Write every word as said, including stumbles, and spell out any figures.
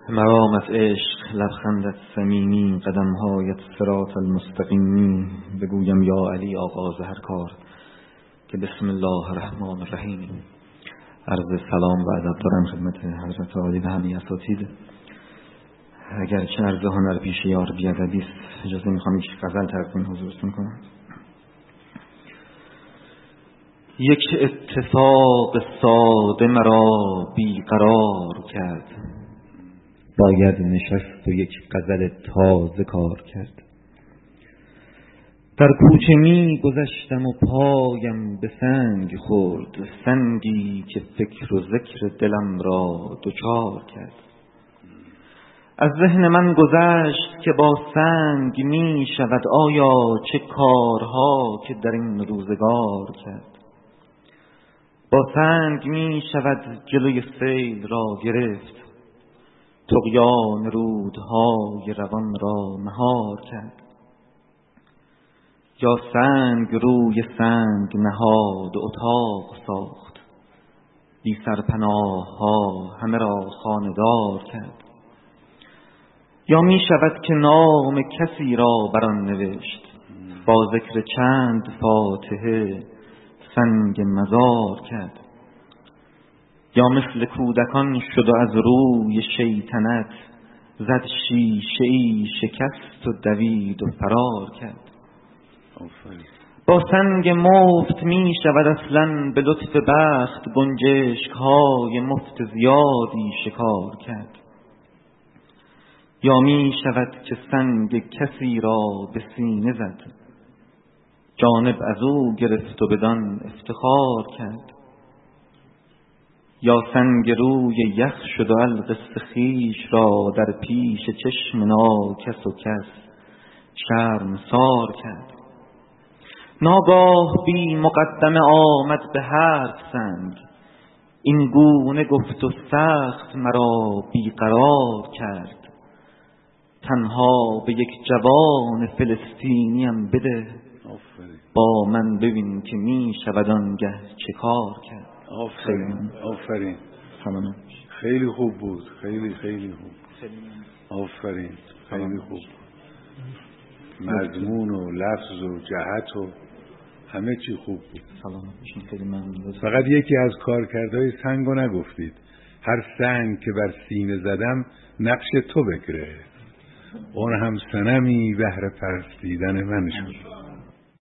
مرام از عشق لبخندت صمیمی، قدمهایت صراط المستقیمی. بگویم یا علی آغاز هر کار که بسم الله الرحمن الرحیم. عرض سلام و ادب دارم خدمت حضرت عالی و همه اساتید. اگر چه عرض هنر پیش یار بیادبی است، اجازه میخوام یک غزل تقدیم حضورتون کنم. یک اتفاق ساده مرا بیقرار کرد، باید نشست و یک غزل تازه کار کرد. در کوچه می گذشتم و پایم به سنگ خورد، سنگی که فکر و ذکر دلم را دچار کرد. از ذهن من گذشت که با سنگ می شود آیا چه کارها که در این روزگار کرد. با سنگ می شود جلوی سیل را گرفت، طغیان رودهای روان را مهار کرد. یا سنگ روی سنگ نهاد اتاق ساخت، بی سرپناه ها همه را خانه‌دار کرد. یا می شود که نام کسی را بر آن نوشت، با ذکر چند فاتحه سنگ مزار کرد. یا مثل کودکان شد و از روی شیطنت، زد شیشه ای شکست و دوید و فرار کرد. با سنگ مفت می شود اصلا به لطف بخت، گنجشک های مفت زیادی شکار کرد. یا می شود که سنگ کسی را به سینه زد، جانب از او گرفت و بدان افتخار کرد. یا سنگ روی یخ شد و القصه خویش را در پیش چشم ناکس و کس شرمسار کرد. ناگاه بی مقدمه آمد به حرف سنگ، این گونه گفت و سخت مرا بیقرار کرد. تنها به یک جوان فلسطینیم بده، با من ببین که می شود آنگه چه کار کرد. آفرین آفرین تمام. خیلی خوب بود، خیلی خیلی خوب. آفرین خیلی خوب. مضمون و لفظ و جهت و همه چی خوب بود. سلام. خیلی ممنون. فقط یکی از کارکردهای سنگ رو نگفتید. هر سنگ که بر سینه زدم نقش تو بگره، اون هم صنمی بهر پرستیدن من شد.